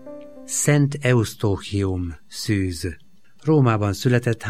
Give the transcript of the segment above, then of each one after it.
Szent Eusztóchium szűz. Rómában született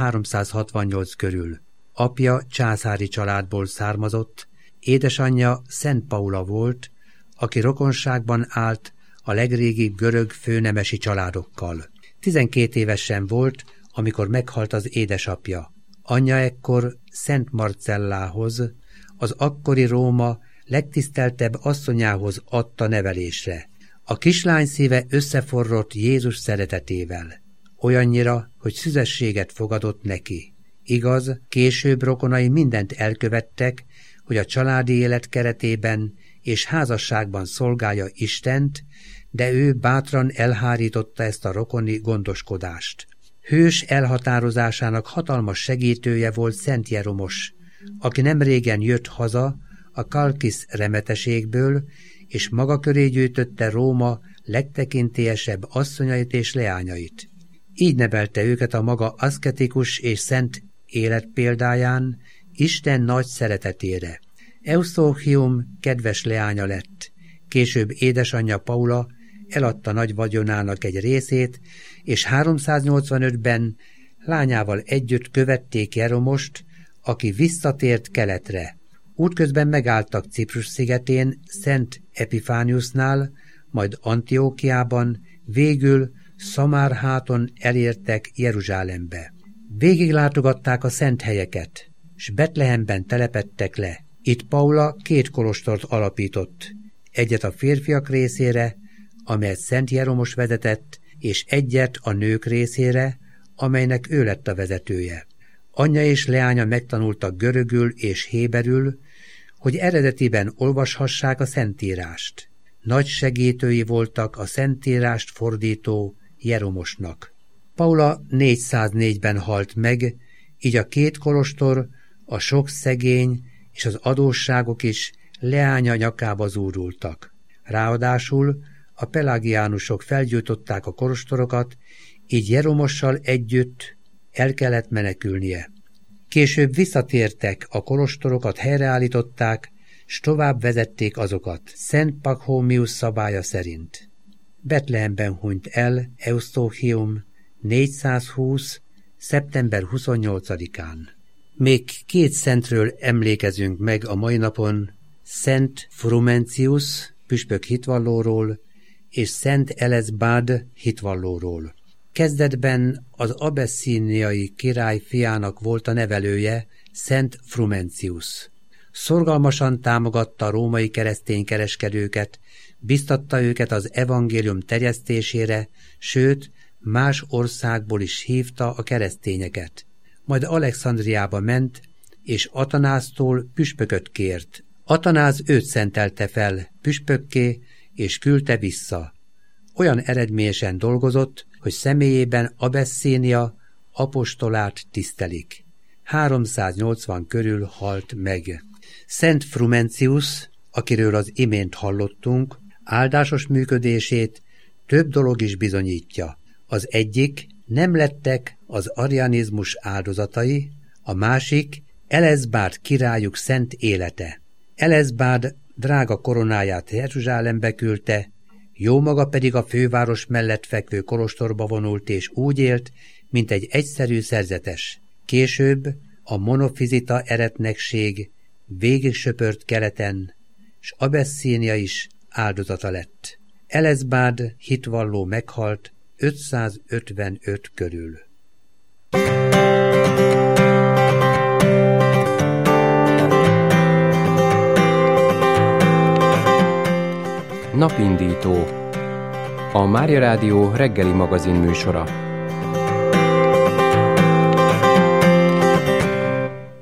368 körül. Apja császári családból származott, édesanyja Szent Paula volt, aki rokonságban állt a legrégibb görög főnemesi családokkal. 12 évesen volt, amikor meghalt az édesapja. Anyja ekkor Szent Marcellához, az akkori Róma legtiszteltebb asszonyához adta nevelésre. A kislány szíve összeforrott Jézus szeretetével, olyannyira, hogy szüzességet fogadott neki. Igaz, később rokonai mindent elkövettek, hogy a családi élet keretében és házasságban szolgálja Istent, de ő bátran elhárította ezt a rokoni gondoskodást. Hős elhatározásának hatalmas segítője volt Szent Jeromos, aki nemrégen jött haza a Kalkisz remeteségből, és maga köré gyűjtötte Róma legtekintélyesebb asszonyait és leányait. Így nevelte őket a maga aszketikus és szent életpéldáján, Isten nagy szeretetére. Eusztóchium kedves leánya lett. Később édesanyja Paula eladta nagy vagyonának egy részét, és 385-ben lányával együtt követték Jeromost, aki visszatért keletre. Útközben megálltak Ciprus szigetén, Szent Epifániusnál, majd Antiókiában, végül Szamárháton elértek Jeruzsálembe. Végiglátogatták a szent helyeket, s Betlehemben telepedtek le. Itt Paula 2 kolostort alapított, egyet a férfiak részére, amelyet Szent Jeromos vezetett, és egyet a nők részére, amelynek ő lett a vezetője. Anyja és leánya megtanultak görögül és héberül, hogy eredetiben olvashassák a Szentírást. Nagy segítői voltak a Szentírást fordító Jeromosnak. Paula 404-ben halt meg, így a 2 kolostor, a sok szegény és az adósságok is leánya nyakába zúdultak. Ráadásul a pelagiánusok felgyújtották a kolostorokat, így Jeromossal együtt el kellett menekülnie. Később visszatértek, a kolostorokat helyreállították, s tovább vezették azokat, Szent Pachomius szabálya szerint. Betlehemben hunyt el Eusztóchium 420. szeptember 28-án. Még 2 szentről emlékezünk meg a mai napon, Szent Frumentius, püspök hitvallóról, és Szent Elezbád hitvallóról. Kezdetben az abesszíniai király fiának volt a nevelője, Szent Frumentius. Szorgalmasan támogatta a római keresztény kereskedőket, biztatta őket az evangélium terjesztésére, sőt, más országból is hívta a keresztényeket. Majd Alexandriába ment, és Atanásztól püspököt kért. Atanáz őt szentelte fel püspökké, és küldte vissza. Olyan eredményesen dolgozott, hogy személyében Abesszínia apostolát tisztelik. 380 körül halt meg. Szent Frumentius, akiről az imént hallottunk, áldásos működését több dolog is bizonyítja. Az egyik, nem lettek az arianizmus áldozatai, a másik Elezbád királyuk szent élete. Elezbád drága koronáját Jeruzsálembe küldte, jómaga pedig a főváros mellett fekvő kolostorba vonult, és úgy élt, mint egy egyszerű szerzetes. Később a monofizita eretnekség végig söpört keleten, s Abesszínia is áldozata lett. Elezbád hitvalló meghalt 555 körül. Napindító. A Mária Rádió reggeli magazin műsora.